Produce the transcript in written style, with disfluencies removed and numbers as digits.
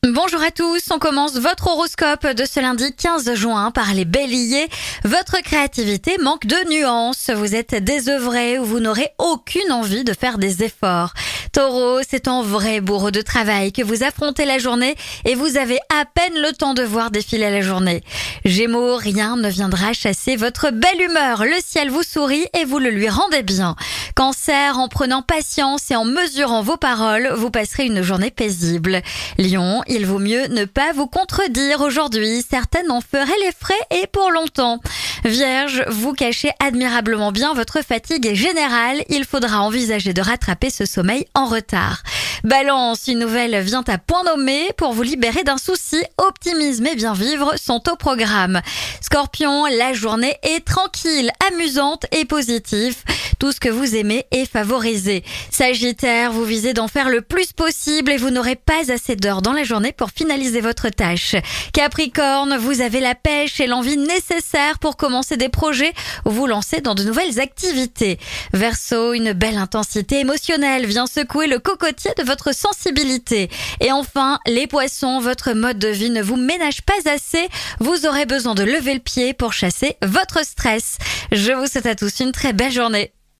Bonjour à tous, on commence votre horoscope de ce lundi 15 juin par les béliers. Votre créativité manque de nuances, vous êtes désœuvré ou vous n'aurez aucune envie de faire des efforts. Taureau, c'est en vrai bourreau de travail que vous affrontez la journée et vous avez à peine le temps de voir défiler la journée. Gémeaux, rien ne viendra chasser votre belle humeur, le ciel vous sourit et vous le lui rendez bien. Cancer, en prenant patience et en mesurant vos paroles, vous passerez une journée paisible. Lion, il vaut mieux ne pas vous contredire aujourd'hui, certaines en feraient les frais et pour longtemps. Vierge, vous cachez admirablement bien votre fatigue générale, il faudra envisager de rattraper ce sommeil en retard. Balance, une nouvelle vient à point nommé pour vous libérer d'un souci, optimisme et bien vivre sont au programme. Scorpion, la journée est tranquille, amusante et positive. Tout ce que vous aimez est favorisé. Sagittaire, vous visez d'en faire le plus possible et vous n'aurez pas assez d'heures dans la journée pour finaliser votre tâche. Capricorne, vous avez la pêche et l'envie nécessaire pour commencer des projets ou vous lancer dans de nouvelles activités. Verseau, une belle intensité émotionnelle vient secouer le cocotier de votre sensibilité. Et enfin, les poissons, votre mode de vie ne vous ménage pas assez. Vous aurez besoin de lever le pied pour chasser votre stress. Je vous souhaite à tous une très belle journée.